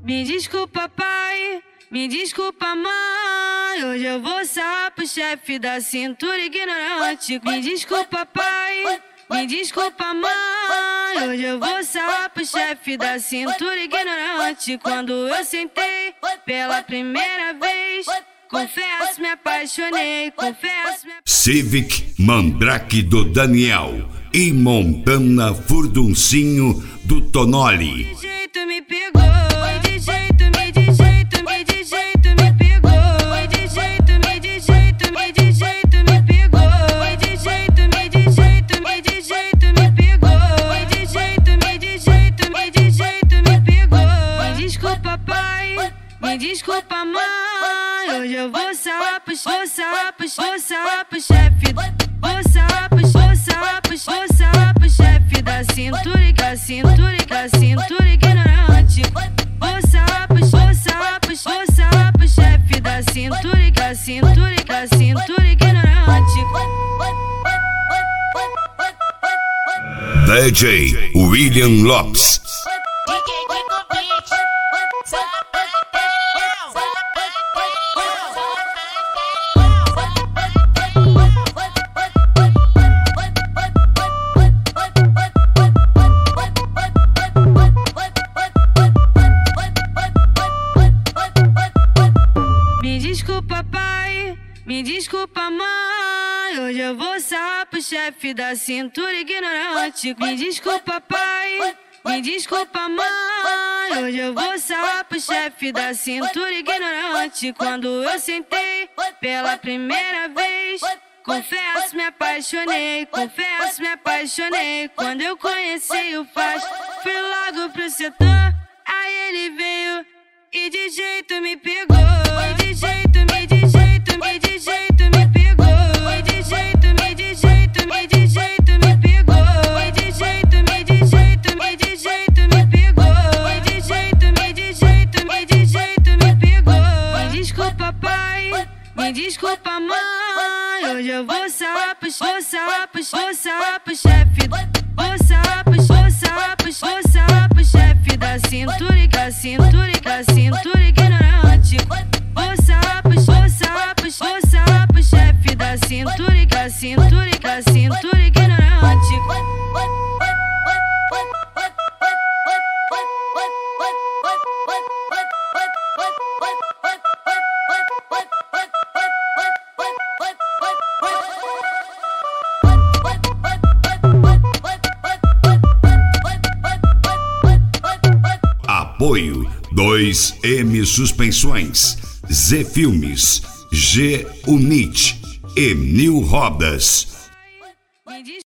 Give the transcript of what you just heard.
Me desculpa, pai, me desculpa, mãe. Hoje eu vou sarrar pro chefe da cintura ignorante. Me desculpa, pai, me desculpa, mãe. Hoje eu vou sarrar pro chefe da cintura ignorante. Quando eu sentei pela primeira vez, confesso, me apaixonei, confesso, Civic Mandrake do Daniel e Montana Furduncinho do Tonoli. de jeito me pegou, de jeito me pegou, de jeito me pegou, de jeito me pegou, de jeito me pegou. Me desculpa, pai, me desculpa, mãe. Hoje eu vou sarrar pro chefe, vou sarrar pro chefe da cintura ignorante. Vou sarrar pro chefe da cintura ignorante. DJ William Lopes. Me desculpa, pai, me desculpa, mãe. Hoje eu vou sarrar pro chefe da cintura ignorante. Me desculpa, pai, me desculpa, mãe. Hoje eu vou sarrar pro chefe da cintura ignorante. Quando eu sentei pela primeira vez, confesso, me apaixonei, confesso, me apaixonei. Quando eu conheci o Faz, fui logo pro setor. Aí ele veio e de jeito me pegou, de jeito me pegou, de jeito me pegou, de jeito me pegou. Me desculpa, pai, me desculpa, mãe. Hoje eu vou sarrar pro chefe, vou sarrar pro chefe da cintura ignorante. Vou sarrar pro chefe da cintura ignorante. Apoio 2M Suspensões, Z Filmes, G Unit e Nil Rodas.